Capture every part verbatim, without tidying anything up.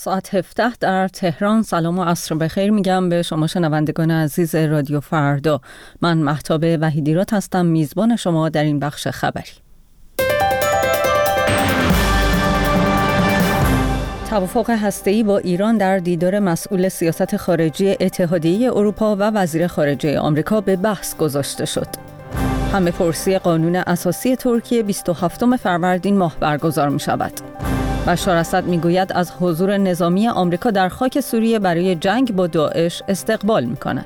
ساعت هفده در تهران. سلام و عصر بخیر میگم به شما شنوندگان عزیز رادیو فردا. من مهتاب وحیدیرات هستم، میزبان شما در این بخش خبری. توافق هسته‌ای با ایران در دیدار مسئول سیاست خارجی اتحادیه اروپا و وزیر خارجه آمریکا به بحث گذاشته شد. همه‌پرسی قانون اساسی ترکیه بیست و هفتم فروردین ماه برگزار می شود. بشار اسد می گوید از حضور نظامی آمریکا در خاک سوریه برای جنگ با داعش استقبال می کند.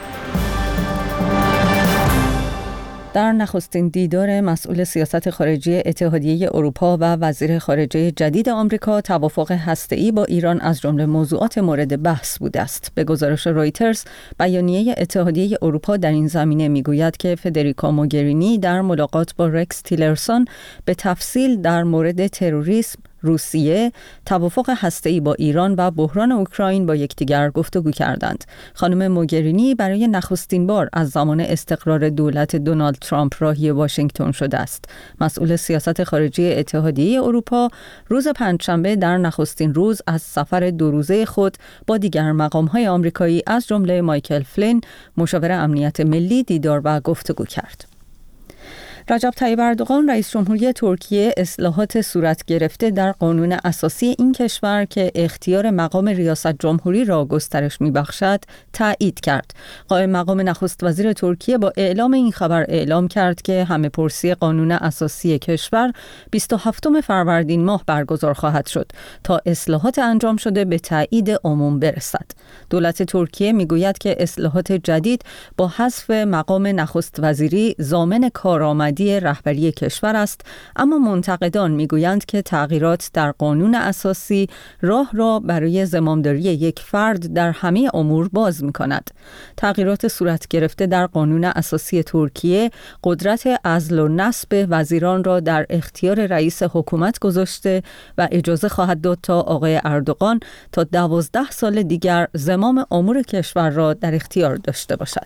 در نخستین دیدار مسئول سیاست خارجی اتحادیه اروپا و وزیر خارجه جدید آمریکا، توافق هسته‌ای با ایران از جمله موضوعات مورد بحث بوده است. به گزارش رویترز، بیانیه اتحادیه اروپا در این زمینه میگوید که فدریکا موگرینی در ملاقات با رکس تیلرسون به تفصیل در مورد تروریسم، روسیه، توافق هسته‌ای با ایران و بحران اوکراین با یکدیگر گفتگو کردند. خانم موگرینی برای نخستین بار از زمان استقرار دولت دونالد ترامپ راهی واشنگتن شده است. مسئول سیاست خارجی اتحادیه اروپا روز پنجشنبه در نخستین روز از سفر دو روزه خود با دیگر مقام‌های آمریکایی از جمله مایکل فلین، مشاور امنیت ملی، دیدار و گفتگو کرد. رجب طیب اردوغان رئیس جمهوری ترکیه اصلاحات صورت گرفته در قانون اساسی این کشور که اختیار مقام ریاست جمهوری را گسترش می‌بخشد تایید کرد. قائم مقام نخست وزیر ترکیه با اعلام این خبر اعلام کرد که همه‌پرسی قانون اساسی کشور بیست و هفتم فروردین ماه برگزار خواهد شد تا اصلاحات انجام شده به تایید عموم برسد. دولت ترکیه می‌گوید که اصلاحات جدید با حذف مقام نخست وزیری ضامن کارآمدی رهبری کشور است، اما منتقدان میگویند که تغییرات در قانون اساسی راه را برای زمامداری یک فرد در همه امور باز می‌کند. تغییرات صورت گرفته در قانون اساسی ترکیه قدرت عزل و نصب وزیران را در اختیار رئیس حکومت گذاشته و اجازه خواهد داد تا آقای اردوغان تا دوازده سال دیگر زمام امور کشور را در اختیار داشته باشد.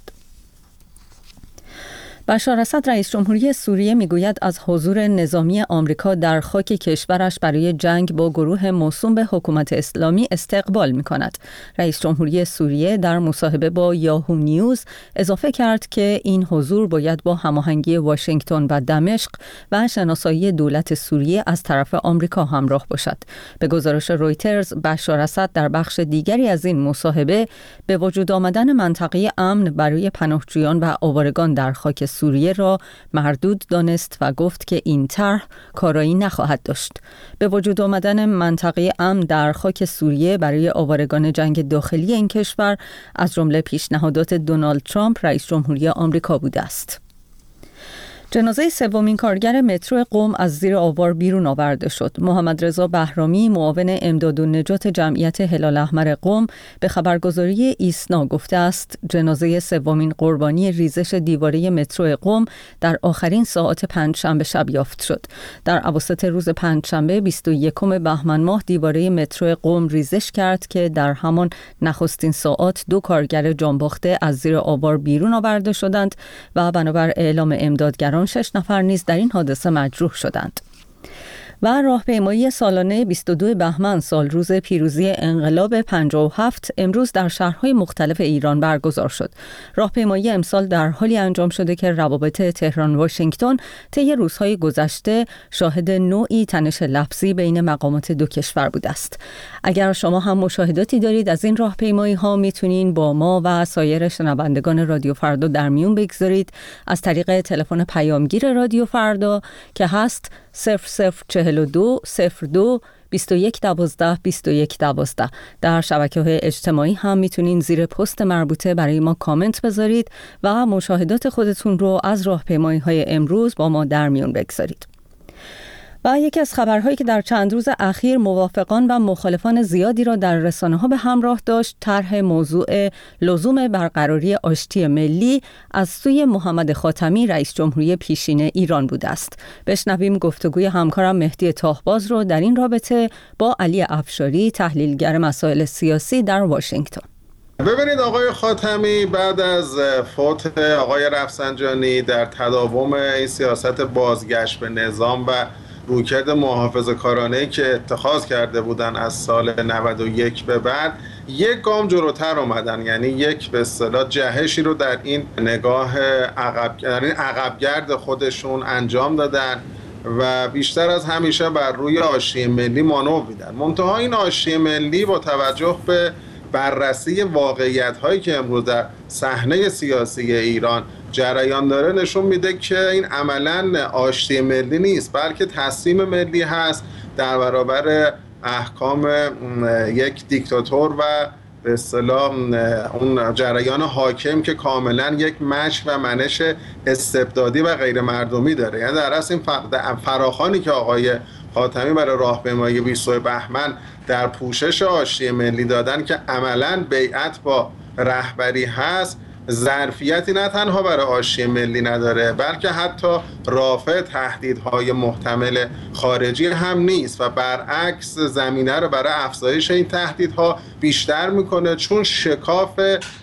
بشار اسد رئیس جمهوری سوریه میگوید از حضور نظامی آمریکا در خاک کشورش برای جنگ با گروه موسوم به حکومت اسلامی استقبال میکند. رئیس جمهوری سوریه در مصاحبه با یاهو نیوز اضافه کرد که این حضور باید با هماهنگی واشنگتن و دمشق و شناسایی دولت سوریه از طرف آمریکا همراه باشد. به گزارش رویترز، بشار اسد در بخش دیگری از این مصاحبه به وجود آمدن منطقه امن برای پناهجویان و آوارگان در خاک سوریه را مردود دانست و گفت که این طرح کارایی نخواهد داشت. به وجود آمدن منطقه امن در خاک سوریه برای آوارگان جنگ داخلی این کشور از جمله پیشنهادات دونالد ترامپ رئیس جمهوری آمریکا بوده است. جنازه سومین کارگر مترو قم از زیر آوار بیرون آورده شد. محمد رضا بهرامی، معاون امداد و نجات جمعیت هلال احمر قم، به خبرگزاری ایسنا گفته است جنازه سومین قربانی ریزش دیواره مترو قم در آخرین ساعات پنجشنبه شب یافت شد. در اواسط روز پنجشنبه بیست و یکم بهمن ماه دیواره مترو قم ریزش کرد که در همان نخستین ساعات دو کارگر جانباخته از زیر آوار بیرون آورده شدند و بنابر اعلام امدادگران شش نفر نیز در این حادثه مجروح شدند. و راهپیمایی سالانه بیست و دو بهمن سال روز پیروزی انقلاب پنجاه و هفت امروز در شهرهای مختلف ایران برگزار شد. راهپیمایی امسال در حالی انجام شده که روابط تهران واشنگتن طی روزهای گذشته شاهد نوعی تنش لفظی بین مقامات دو کشور بوده است. اگر شما هم مشاهداتی دارید از این راهپیمایی ها، میتونین با ما و سایر شنوندگان رادیو فردا در میون بگذارید از طریق تلفن پیامگیر رادیو فردا که هست صفر صفر چهل و دو صفر دو بیست و یک دوازده بیست و یک دوازده. در شبکه‌های اجتماعی هم میتونین زیر پست مربوطه برای ما کامنت بذارید و مشاهدات خودتون رو از راهپیمایی‌های امروز با ما در میون بگذارید. و یکی از خبرهایی که در چند روز اخیر موافقان و مخالفان زیادی را در رسانه‌ها به همراه داشت، طرح موضوع لزوم برقراری آشتی ملی از سوی محمد خاتمی رئیس جمهوری پیشین ایران بوده است. بشنویم گفتگوی همکارم مهدی تاهباز رو در این رابطه با علی افشاری، تحلیلگر مسائل سیاسی در واشنگتن. ببینید، آقای خاتمی بعد از فوت آقای رفسنجانی در تداوم این سیاست بازگشت به نظام و رویکرد محافظه‌کارانه‌ای که اتخاذ کرده بودن از سال نود و یک به بعد یک گام جلوتر اومدن، یعنی یک به اصطلاح جهشی رو در این نگاه عقب در این عقبگرد خودشون انجام دادن و بیشتر از همیشه بر روی حاشیه ملی مانور میدن. منتها این حاشیه ملی با توجه به بررسی واقعیت‌هایی که امروز در صحنه سیاسی ایران جریان داره نشون میده که این عملاً آشتی ملی نیست، بلکه تسلیم ملی هست در برابر احکام یک دیکتاتور و به اصطلاح اون جریان حاکم که کاملا یک مشی و منش استبدادی و غیر مردمی داره. یعنی در اصل این فراخوانی که آقای خاتمی برای راهپیمایی بیست و بهمن در پوشش آشتی ملی دادن که عملا بیعت با رهبری هست، ظرفیتی نه تنها برای آشتی ملی نداره بلکه حتی رافع تهدیدهای محتمل خارجی هم نیست و برعکس زمینه رو برای افزایش این تهدیدها بیشتر میکنه، چون شکاف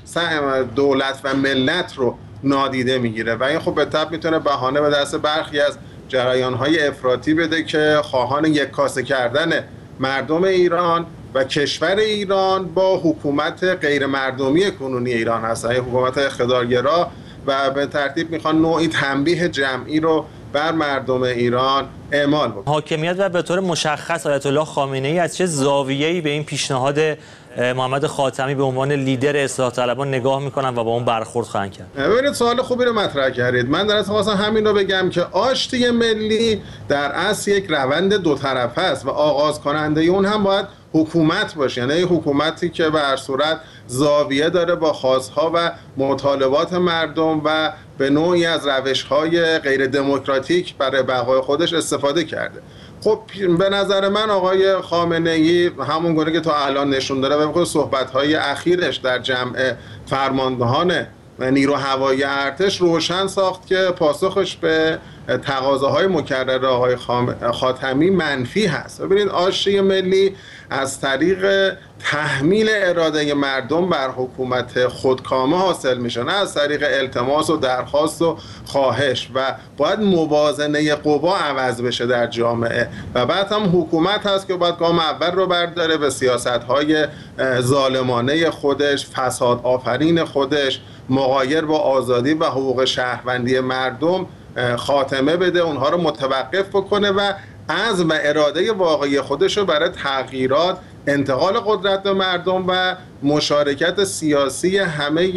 دولت و ملت رو نادیده میگیره و این خب به طبع میتونه بهانه به دست برخی از جریانهای افراطی بده که خواهان یک کاسه کردن مردم ایران و کشور ایران با حکومت غیر مردمی کنونی ایران هست، یعنی حکومت اقتدارگرا، و به ترتیب میخوان نوعی تنبیه جمعی رو بر مردم ایران اعمال بکنه. حاکمیت و به طور مشخص آیت الله خامنه‌ای از چه زاویه‌ای به این پیشنهاد محمد خاتمی به عنوان لیدر اصلاح طلبان نگاه میکنن و با اون برخورد خواهند کرد؟ ببینید سوال خوبی رو مطرح کردید. من در اصل خواستم همین رو بگم که آشتی ملی در اصل یک روند دو طرفه است و آغاز کننده اون هم باید حکومت باشه، یعنی حکومتی که به هر صورت زاویه داره با خواستها و مطالبات مردم و به نوعی از روش‌های غیر دموکراتیک برای بقای خودش استفاده کرده. خب به نظر من آقای خامنه‌ای همون گونه که تا الان نشون داره و به صحبت‌های اخیرش در جمع فرماندهان نیرو هوایی ارتش روشن ساخت که پاسخش به تقاضاهای مکرر آقای خاتمی منفی هست. ببینید آشتی ملی از طریق تحمیل اراده مردم بر حکومت خودکامه حاصل میشه، نه از طریق التماس و درخواست و خواهش، و باید موازنه قوا عوض بشه در جامعه و بعد هم حکومت هست که باید گام اول رو برداره به سیاست‌های ظالمانه خودش، فساد آفرین خودش، مغایر با آزادی و حقوق شهروندی مردم خاتمه بده، اونها رو متوقف بکنه و عزم و اراده واقعی خودش رو برای تغییرات، انتقال قدرت به مردم و مشارکت سیاسی همه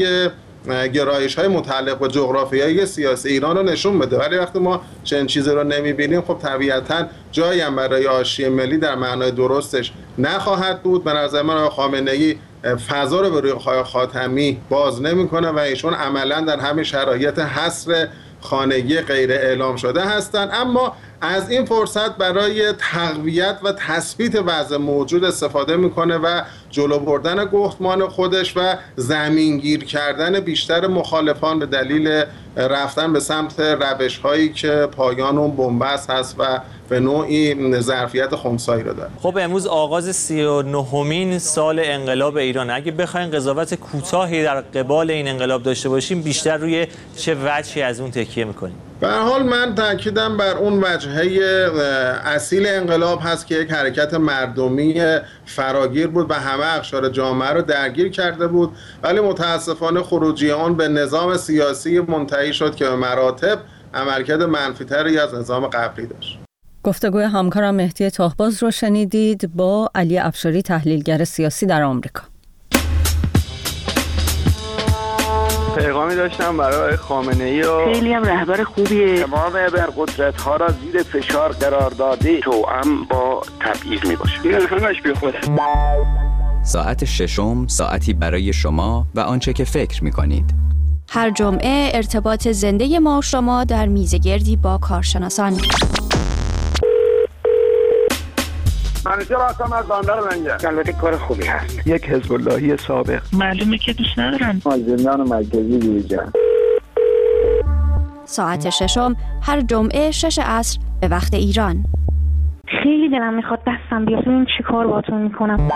گرایش های متعلق به جغرافیای سیاسی ایران رو نشون بده. ولی وقتی ما چنین چیزی رو نمیبینیم خب طبیعتاً جایی هم برای آشتی ملی در معنای درستش نخواهد بود. به نظر من خامنه‌ای فضا رو به روی خاتمی باز نمیکنه و ایشون عملاً در همین شرایط حصر خانگی غیر اعلام شده هستند، اما از این فرصت برای تقویت و تثبیت وضع موجود استفاده میکنه و جلو بردن گفتمان خودش و زمینگیر کردن بیشتر مخالفان به دلیل رفتن به سمت روش هایی که پایان اون بنبست هست و به نوعی ظرفیت خنثایی رو داره. خب امروز آغاز سی و نهمین سال انقلاب ایران، اگه بخواین قضاوت کوتاهی در قبال این انقلاب داشته باشیم بیشتر روی چه وجهی از اون تکیه میکنیم؟ به هر حال من تاکیدم بر اون وجهه اصیل انقلاب هست که یک حرکت مردمی فراگیر بود و همه اقشار جامعه رو درگیر کرده بود، ولی متاسفانه خروجی آن به نظام سیاسی منتهی شد که به مراتب عملکرد منفی‌تری از نظام قبلی داشت. گفتگوی همکارم مهدی تاهباز رو شنیدید با علی افشاری، تحلیلگر سیاسی در آمریکا. پیغامی داشتم برای خامنه‌ای و خیلی هم رهبر خوبیه. تمام ابرقدرت‌ها را زیر فشار قرار داده، توأم با تبعیض میباشه. این همش بی خوده. ساعت ششم، ساعتی برای شما و آنچه که فکر می‌کنید. هر جمعه ارتباط زنده ما و شما در میزگردی با کارشناسان. منیجر هستم از بندر منجر. البته کار خوبی هست. یک حزب اللهی سابق. معلومه که دوست ندارم. از زندان مرکزی بیرون. ساعت ششم هر جمعه شش عصر به وقت ایران. خیلی دلم میخواد دستم بیاد ببینم چی کار باهاتون میکنم.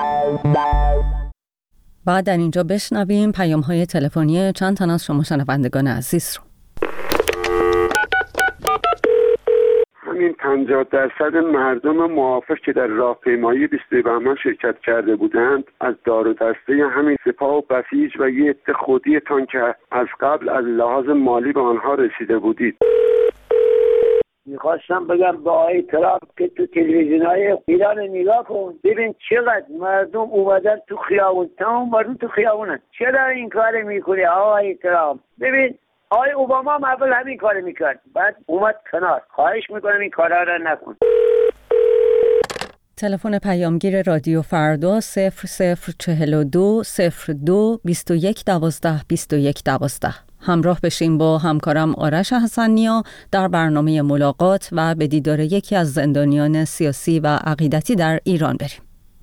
بعد در اینجا بشنویم پیام‌های تلفنی چند تن از شما شنوندگان عزیز رو. همین پنجاه درصد مردم موافق که در راهپیمایی بیست بهمن شرکت کرده بودند از دار و دسته همین سپاه و بسیج و یه عده خودیتان که از قبل از لحاظ مالی به آنها رسیده بودید. میخواستم بگم با آقای ترامپ که تو تلویزیون‌های ایران نگاه کن ببین چقدر مردم اومدن تو خیابون، تمام مردم تو خیابونن. چرا این کار میکنی آقای ترامپ؟ ببین آقای اوباما هم اول همین کار میکرد، بعد اومد کنار. خواهش میکنم این کارا را نکن. تلفن پیامگیر رادیو فردا صفر صفر چهل و دو صفر دو بیست و یک دوازده بیست و یک دوازده. همراه بشیم با همکارم آرش حسن‌نیا در برنامه ملاقات و به دیدار یکی از زندانیان سیاسی و عقیدتی در ایران بریم.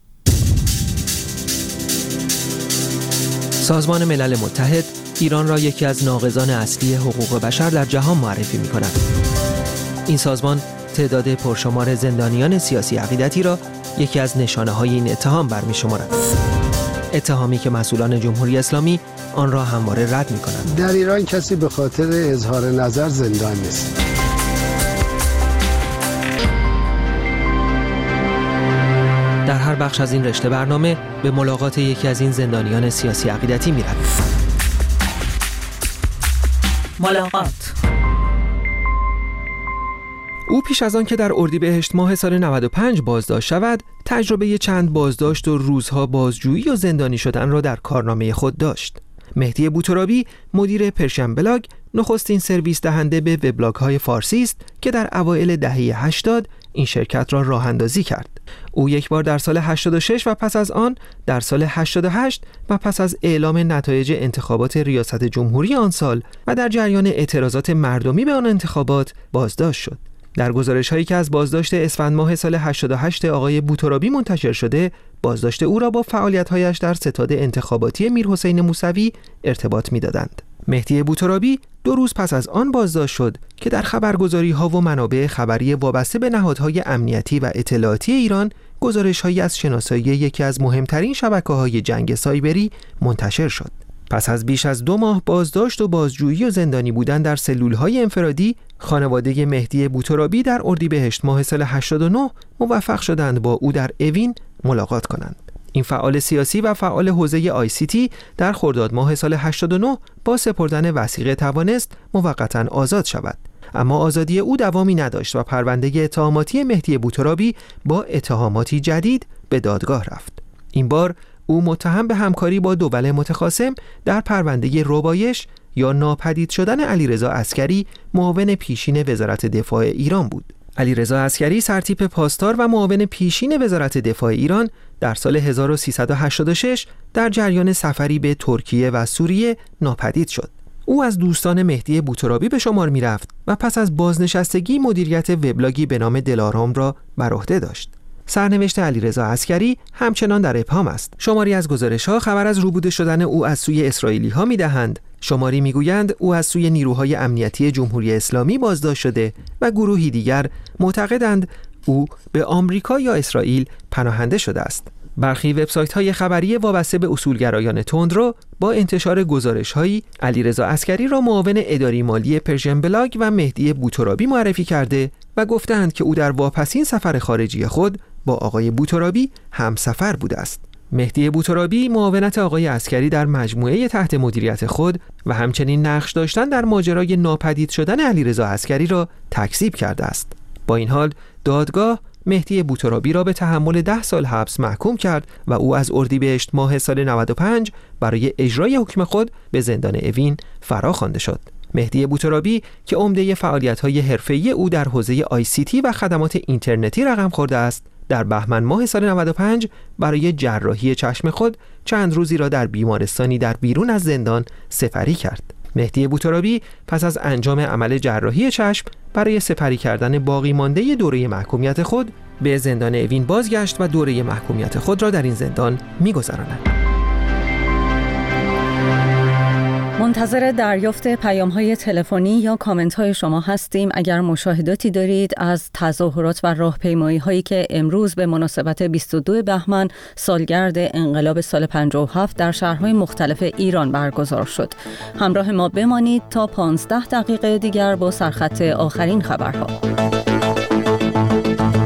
سازمان ملل متحد ایران را یکی از ناقضان اصلی حقوق بشر در جهان معرفی می‌کند. این سازمان تعداد پرشمار زندانیان سیاسی عقیدتی را یکی از نشانه‌های این اتهام برمی‌شمارد. اتهامی که مسئولان جمهوری اسلامی آن را همواره رد می‌کنند. در ایران کسی به خاطر اظهار نظر زندان نیست. در هر بخش از این رشته برنامه به ملاقات یکی از این زندانیان سیاسی عقیدتی می‌رویم. ملاقات. او پیش از آن که در اردیبهشت ماه سال نود و پنج بازداشت شود، تجربه چند بازداشت و روزها بازجویی و زندانی شدن را در کارنامه خود داشت. مهدی بوترابی، مدیر پرشن بلاگ، نخستین سرویس دهنده به وبلاگ‌های فارسی است که در اوایل دهه هشتاد این شرکت را راه اندازی کرد. او یک بار در سال هشتاد و شش و پس از آن در سال هشتاد و هشت و پس از اعلام نتایج انتخابات ریاست جمهوری آن سال و در جریان اعتراضات مردمی به آن انتخابات بازداشت شد. در گزارش‌هایی که از بازداشت اسفند ماه سال هشتاد و هشت آقای بوترابی منتشر شده، بازداشت او را با فعالیت‌هایش در ستاد انتخاباتی میرحسین موسوی ارتباط می‌دادند. مهدی بوترابی دو روز پس از آن بازداشت شد که در خبرگزاری‌ها و منابع خبری وابسته به نهادهای امنیتی و اطلاعاتی ایران گزارش‌هایی از شناسایی یکی از مهمترین شبکه‌های جنگ سایبری منتشر شد. پس از بیش از دو ماه بازداشت و بازجویی و زندانی بودن در سلول‌های انفرادی، خانواده مهدی بوترابی در اردیبهشت ماه سال هشتاد و نه موفق شدند با او در اوین ملاقات کنند. این فعال سیاسی و فعال حوزه آی سی تی در خرداد ماه سال هشتاد و نه با سپردن وثیقه توانست موقتاً آزاد شود. اما آزادی او دوامی نداشت و پرونده اتهاماتی مهدی بوترابی با اتهاماتی جدید به دادگاه رفت. این بار او متهم به همکاری با دول متخاصم در پرونده ربایش یا ناپدید شدن علیرضا عسکری، معاون پیشین وزارت دفاع ایران بود. علیرضا عسکری سرتیپ پاسدار و معاون پیشین وزارت دفاع ایران در سال هزار و سیصد و هشتاد و شش در جریان سفری به ترکیه و سوریه ناپدید شد. او از دوستان مهدی بوترابی به شمار می رفت و پس از بازنشستگی مدیریت وبلاگی به نام دلارام را بر عهده داشت. سرنوشت علیرضا عسکری همچنان در ابهام است. شماری از گزارش‌ها خبر از روبوده شدن او از سوی اسرائیلی‌ها می‌دهند، شماری می‌گویند او از سوی نیروهای امنیتی جمهوری اسلامی بازداشت شده و گروهی دیگر معتقدند او به آمریکا یا اسرائیل پناهنده شده است. برخی وبسایت‌های خبری وابسته به اصولگرایان تندرو با انتشار گزارش‌هایی علیرضا عسکری را معاون اداری مالی پرژن بلاگ و مهدی بوترابی معرفی کرده و گفتند که او در واپسین سفر خارجی خود با آقای بوترابی همسفر بوده است. مهدی بوترابی معاونت آقای عسکری در مجموعه تحت مدیریت خود و همچنین نقش داشتن در ماجرای ناپدید شدن علیرضا عسکری را تکذیب کرده است. با این حال دادگاه مهدی بوترابی را به تحمل ده سال حبس محکوم کرد و او از اردیبهشت ماه سال نود و پنج برای اجرای حکم خود به زندان اوین فرا خوانده شد. مهدی بوترابی که عمده فعالیت‌های حرفه‌ای او در حوزه آی سی تی و خدمات اینترنتی رقم خورده است، در بهمن ماه سال نود و پنج برای جراحی چشم خود چند روزی را در بیمارستانی در بیرون از زندان سپری کرد. مهدی بوترابی پس از انجام عمل جراحی چشم برای سپری کردن باقی مانده دوره محکومیت خود به زندان اوین بازگشت و دوره محکومیت خود را در این زندان می‌گذراند. منتظر دریافت پیام‌های تلفنی یا کامنت‌های شما هستیم. اگر مشاهداتی دارید از تظاهرات و راهپیمایی‌هایی که امروز به مناسبت بیست و دو بهمن سالگرد انقلاب سال پنجاه و هفت در شهرهای مختلف ایران برگزار شد، همراه ما بمانید تا پانزده دقیقه دیگر با سرخط آخرین خبرها. شنوید.